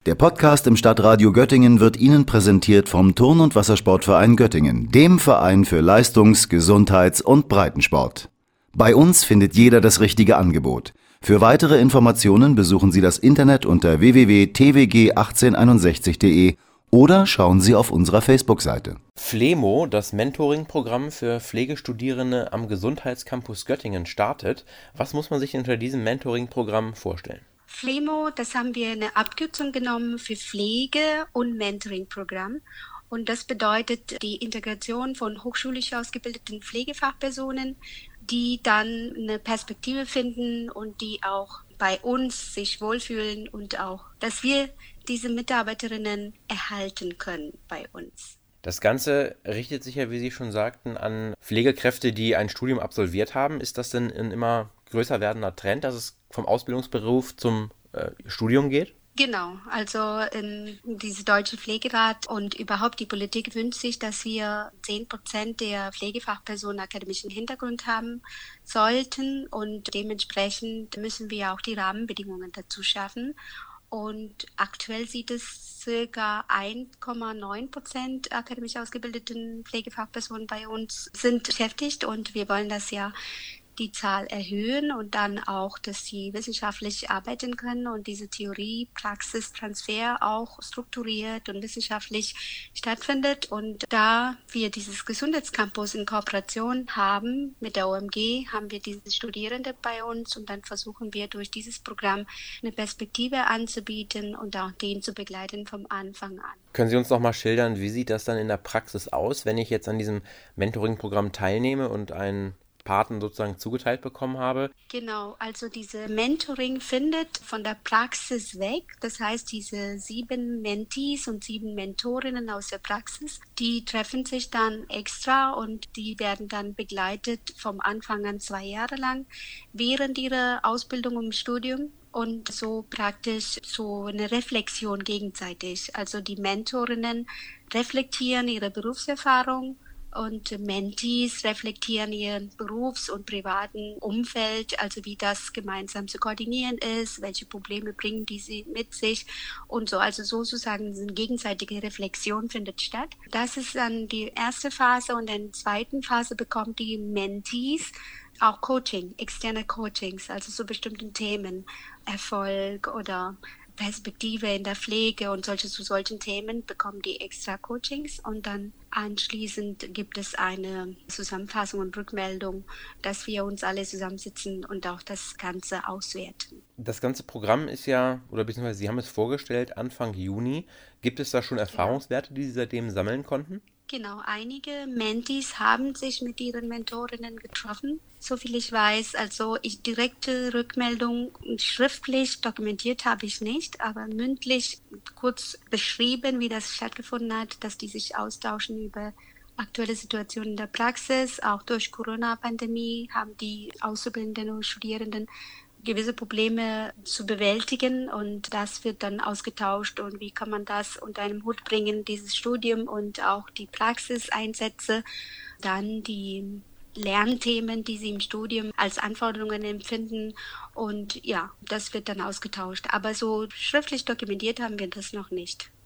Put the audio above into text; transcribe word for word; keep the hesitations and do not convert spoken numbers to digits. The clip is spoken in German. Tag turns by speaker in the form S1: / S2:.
S1: Der Podcast im Stadtradio Göttingen wird Ihnen präsentiert vom Turn- und Wassersportverein Göttingen, dem Verein für Leistungs-, Gesundheits- und Breitensport. Bei uns findet jeder das richtige Angebot. Für weitere Informationen besuchen Sie das Internet unter w w w punkt t w g achtzehn einundsechzig punkt d e oder schauen Sie auf unserer Facebook-Seite.
S2: Flemo, das Mentoring-Programm für Pflegestudierende am Gesundheitscampus Göttingen, startet. Was muss man sich hinter diesem Mentoring-Programm vorstellen?
S3: Flemo, das haben wir eine Abkürzung genommen für Pflege- und Mentoring-Programm. Und das bedeutet die Integration von hochschulisch ausgebildeten Pflegefachpersonen, die dann eine Perspektive finden und die auch bei uns sich wohlfühlen und auch, dass wir diese Mitarbeiterinnen erhalten können bei uns.
S2: Das Ganze richtet sich ja, wie Sie schon sagten, an Pflegekräfte, die ein Studium absolviert haben. Ist das denn ein immer größer werdender Trend, dass es vom Ausbildungsberuf zum äh, Studium geht?
S3: Genau, also ähm, diese Deutsche Pflegerat und überhaupt die Politik wünscht sich, dass wir zehn Prozent der Pflegefachpersonen akademischen Hintergrund haben sollten und dementsprechend müssen wir auch die Rahmenbedingungen dazu schaffen. Und aktuell sieht es circa eins Komma neun Prozent akademisch ausgebildeten Pflegefachpersonen bei uns sind beschäftigt und wir wollen das ja die Zahl erhöhen und dann auch, dass sie wissenschaftlich arbeiten können und diese Theorie-Praxis-Transfer auch strukturiert und wissenschaftlich stattfindet. Und da wir dieses Gesundheitscampus in Kooperation haben mit der O M G, haben wir diese Studierende bei uns und dann versuchen wir durch dieses Programm eine Perspektive anzubieten und auch den zu begleiten vom Anfang an.
S2: Können Sie uns noch mal schildern, wie sieht das dann in der Praxis aus, wenn ich jetzt an diesem Mentoring-Programm teilnehme und einen Paten sozusagen zugeteilt bekommen habe?
S3: Genau, also diese Mentoring findet von der Praxis weg. Das heißt, diese sieben Mentees und sieben Mentorinnen aus der Praxis, die treffen sich dann extra und die werden dann begleitet vom Anfang an zwei Jahre lang während ihrer Ausbildung im Studium. Und so praktisch so eine Reflexion gegenseitig. Also die Mentorinnen reflektieren ihre Berufserfahrung und Mentees reflektieren ihren Berufs- und privaten Umfeld, also wie das gemeinsam zu koordinieren ist, welche Probleme bringen die sie mit sich und so. Also sozusagen eine gegenseitige Reflexion findet statt. Das ist dann die erste Phase und in der zweiten Phase bekommen die Mentees auch Coaching, externe Coachings, also zu bestimmten Themen, Erfolg oder Perspektive in der Pflege und solche zu solchen Themen bekommen die extra Coachings und dann anschließend gibt es eine Zusammenfassung und Rückmeldung, dass wir uns alle zusammensitzen und auch das Ganze auswerten.
S2: Das ganze Programm ist ja, oder beziehungsweise Sie haben es vorgestellt, Anfang Juni. Gibt es da schon Erfahrungswerte, die Sie seitdem sammeln konnten?
S3: Genau, einige Mentees haben sich mit ihren Mentorinnen getroffen, soviel ich weiß. Also ich direkte Rückmeldung schriftlich dokumentiert habe ich nicht, aber mündlich kurz beschrieben, wie das stattgefunden hat, dass die sich austauschen über aktuelle Situationen in der Praxis. Auch durch Corona-Pandemie haben die Auszubildenden und Studierenden gewisse Probleme zu bewältigen und das wird dann ausgetauscht und wie kann man das unter einem Hut bringen, dieses Studium und auch die Praxiseinsätze, dann die Lernthemen, die sie im Studium als Anforderungen empfinden und ja, das wird dann ausgetauscht. Aber so schriftlich dokumentiert haben wir das noch nicht.